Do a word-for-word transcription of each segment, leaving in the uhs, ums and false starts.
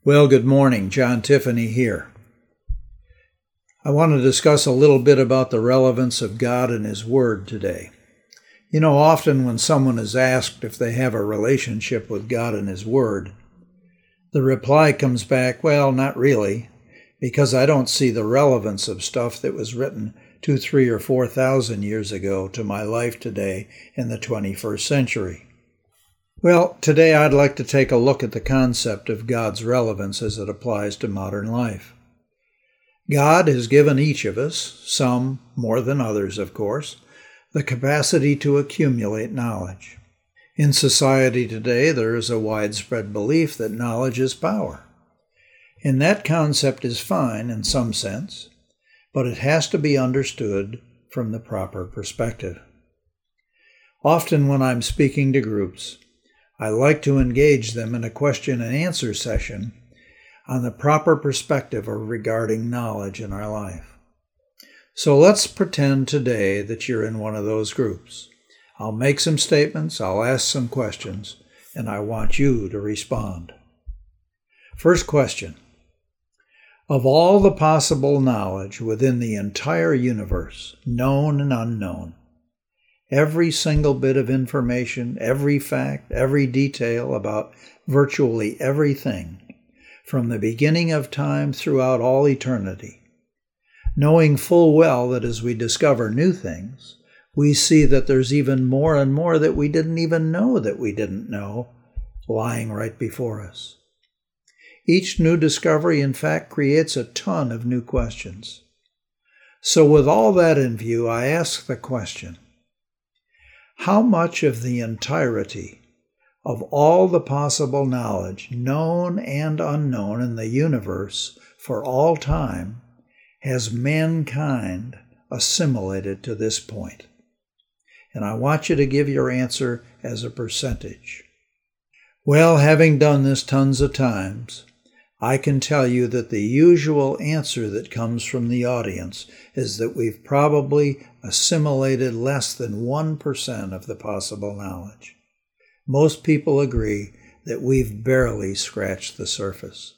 Well, good morning. John Tiffany here. I want to discuss a little bit about the relevance of God and His Word today. You know, often when someone is asked if they have a relationship with God and His Word, the reply comes back, well, not really, because I don't see the relevance of stuff that was written two, three, or four thousand years ago to my life today in the twenty-first century. Well, today I'd like to take a look at the concept of God's relevance as it applies to modern life. God has given each of us, some more than others, of course, the capacity to accumulate knowledge. In society today, there is a widespread belief that knowledge is power. And that concept is fine in some sense, but it has to be understood from the proper perspective. Often when I'm speaking to groups, I like to engage them in a question and answer session on the proper perspective regarding knowledge in our life. So let's pretend today that you're in one of those groups. I'll make some statements, I'll ask some questions, and I want you to respond. First question. Of all the possible knowledge within the entire universe, known and unknown, every single bit of information, every fact, every detail about virtually everything, from the beginning of time throughout all eternity, knowing full well that as we discover new things, we see that there's even more and more that we didn't even know that we didn't know, lying right before us. Each new discovery, in fact, creates a ton of new questions. So with all that in view, I ask the question, how much of the entirety of all the possible knowledge, known and unknown in the universe for all time, has mankind assimilated to this point? And I want you to give your answer as a percentage. Well, having done this tons of times, I can tell you that the usual answer that comes from the audience is that we've probably assimilated less than one percent of the possible knowledge. Most people agree that we've barely scratched the surface.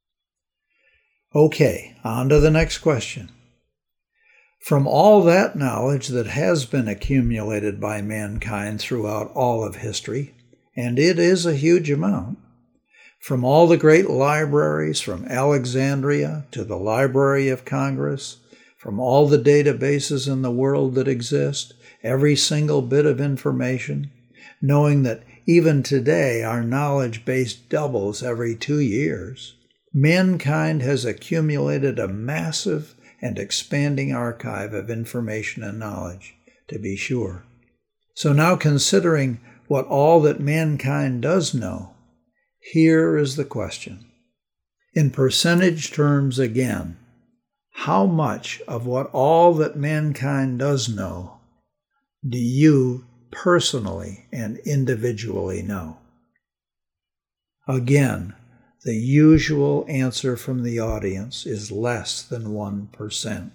Okay, on to the next question. From all that knowledge that has been accumulated by mankind throughout all of history, and it is a huge amount, from all the great libraries, from Alexandria to the Library of Congress, from all the databases in the world that exist, every single bit of information, knowing that even today our knowledge base doubles every two years, mankind has accumulated a massive and expanding archive of information and knowledge, to be sure. So now, considering what all that mankind does know, here is the question. In percentage terms again, how much of what all that mankind does know do you personally and individually know? Again, the usual answer from the audience is less than one percent.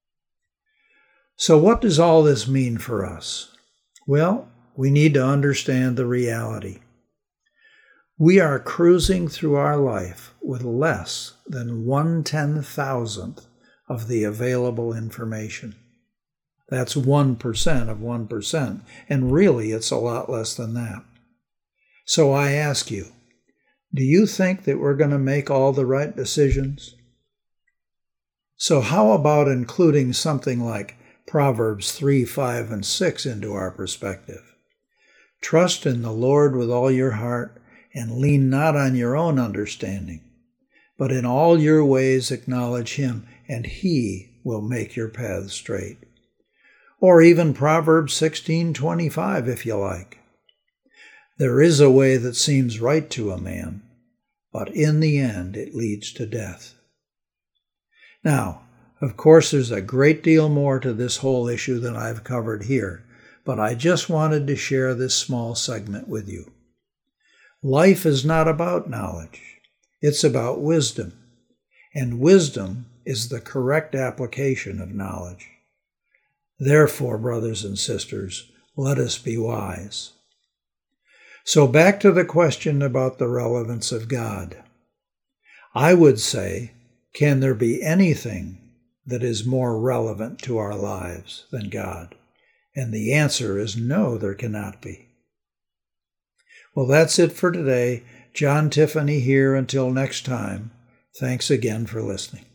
So what does all this mean for us? Well, we need to understand the reality. We are cruising through our life with less than one ten thousandth of the available information. That's one percent of one percent, and really it's a lot less than that. So I ask you, do you think that we're going to make all the right decisions? So how about including something like Proverbs three, five, and six into our perspective? Trust in the Lord with all your heart, and lean not on your own understanding, but in all your ways acknowledge Him, and He will make your paths straight. Or even Proverbs sixteen twenty-five, if you like. There is a way that seems right to a man, but in the end it leads to death. Now, of course, there's a great deal more to this whole issue than I've covered here, but I just wanted to share this small segment with you. Life is not about knowledge. It's about wisdom. And wisdom is the correct application of knowledge. Therefore, brothers and sisters, let us be wise. So back to the question about the relevance of God. I would say, can there be anything that is more relevant to our lives than God? And the answer is no, there cannot be. Well, that's it for today. John Tiffany here. Until next time, thanks again for listening.